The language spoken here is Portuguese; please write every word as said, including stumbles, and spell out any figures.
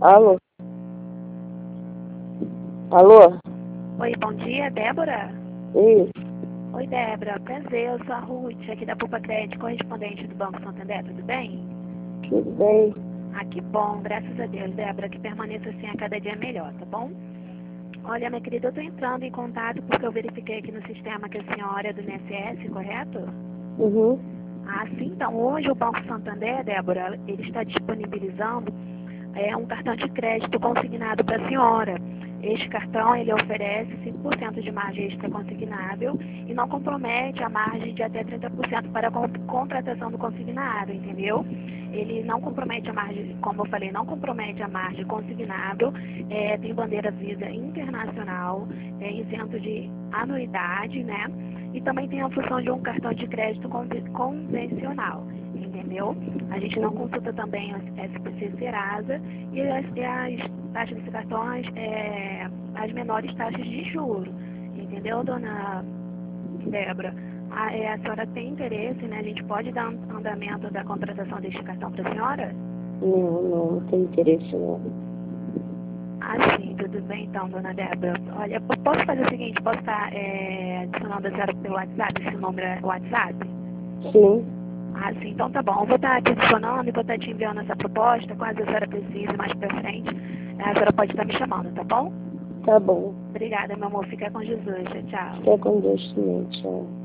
Alô? Alô? Oi, bom dia, Débora? Isso. Oi, Débora. Prazer, eu sou a Ruth, aqui da Pupa Crédito, correspondente do Banco Santander, tudo bem? Tudo bem? Ah, que bom, graças a Deus, Débora, que permaneça assim a cada dia melhor, tá bom? Olha, minha querida, eu tô entrando em contato porque eu verifiquei aqui no sistema que a senhora é do I N S S, correto? Uhum. Ah, sim, então hoje o Banco Santander, Débora, ele está disponibilizando é, um cartão de crédito consignado para a senhora. Este cartão, ele oferece cinco por cento de margem extra consignável e não compromete a margem de até trinta por cento para a con- contratação do consignado, entendeu? Ele não compromete a margem, como eu falei, não compromete a margem consignável, é, tem bandeira Visa internacional, é isento de anuidade, né? E também tem a função de um cartão de crédito conve- convencional, entendeu? A gente não consulta também as S P C Serasa e as, e as taxas desses cartões, é, as menores taxas de juros, entendeu, dona Débora? A, é, a senhora tem interesse, né? A gente pode dar um andamento da contratação deste cartão para a senhora? Não, não, não tem interesse não. Ah, sim, tudo bem então, dona Débora. Olha, eu posso fazer o seguinte, posso estar é, adicionando a senhora pelo WhatsApp, esse número é o WhatsApp? Sim. Ah, sim, então tá bom. Eu vou estar te adicionando e vou estar te enviando essa proposta, caso a senhora precise mais pra frente. A senhora pode estar me chamando, tá bom? Tá bom. Obrigada, meu amor. Fica com Jesus. Tchau, tchau. Fica com Deus também, tchau.